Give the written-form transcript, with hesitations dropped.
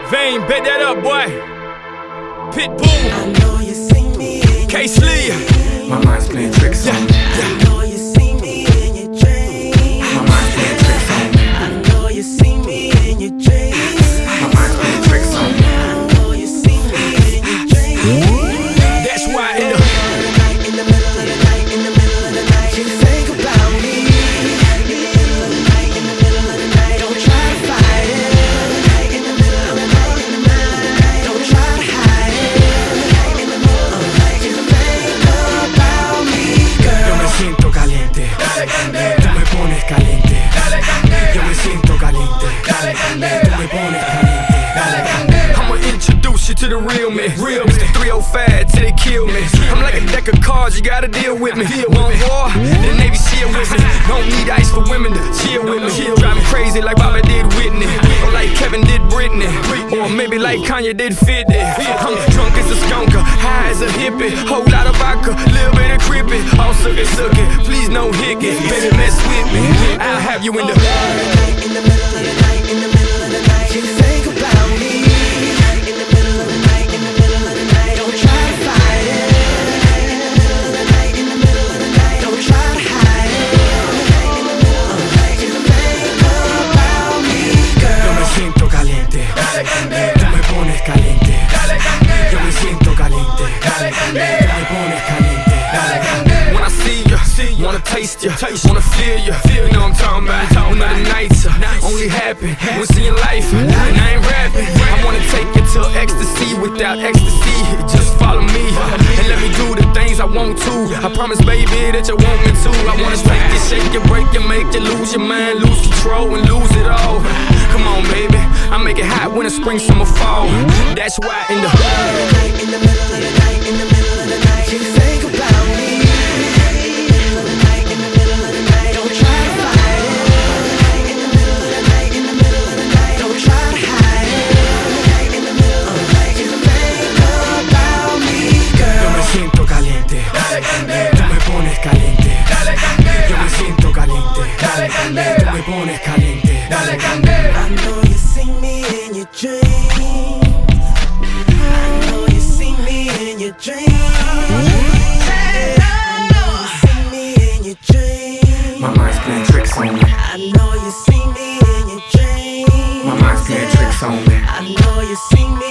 Vane, bet that up, boy. Pitbull. I know you see me in Case Lee. My mind's playing tricks on me. I know you see me in your dreams. My mind's playing tricks on me. I know you see me in your dreams. My mind's playing tricks on me. I know you see me in your dreams. That's why In the middle of the night, in the middle of the night, you think about me. In the middle of the night, in the middle of the night, don't try to fight it. In the middle of the night, in the middle of the night, don't try to hide it. In the middle of the night, you think about me, girl. Yo me siento caliente. Tú me pones caliente. Yo me siento caliente. Tú me pones caliente. I'ma introduce you to the real me. Real Mr. 305 till they kill me. I'm like a deck of cards, you gotta deal with me. One war, the Navy SEAL with me. Don't need ice for women to chill with me. Drive me crazy like Bobby did Whitney, or like Kevin did Britney, or maybe like Kanye did 50. I'm drunk as a skunker, high as a hippie. Whole lot of vodka, little bit of creepy. All sucky sucky, please no hickey. Baby mess with me, I'll have you in the In the middle of the night, in the middle of the night, you think about me. In the middle of the night, in the middle of the night, don't try to fight it. In the middle of the night, in the middle of the night, don't try to hide it. In the middle of the night, you think about me, Yo girl. me siento caliente. Tú me pones caliente. Yo me siento caliente. Tú me pones caliente. When I see you, wanna taste you, wanna feel you. You know what I'm talking about. Another nights only happen when seeing life, and I ain't rapping. I wanna take you to ecstasy without ecstasy. Just follow me and let me do the things I want to. I promise, baby, that you want me to. I wanna take you, shake you, break you, make you lose your mind, lose control, and lose it all. Come on, baby, I make it hot winter, spring, summer, fall. That's why in the In the middle of the night, in the middle of the night, you think about me. In the middle of the night, don't try to fight it. In the middle of the night, in the middle of the night, don't try to hide it. In the middle of the night, you think about me, Yo girl. me siento caliente. Tú me pones caliente. Yo me siento caliente. Tú me pones caliente. I know you see me in your dreams. I know you see me in your dreams. I know you see me in your dreams. My mind's playing tricks on me. I know you see me in your dreams. My mind's playing tricks on me. I know you see me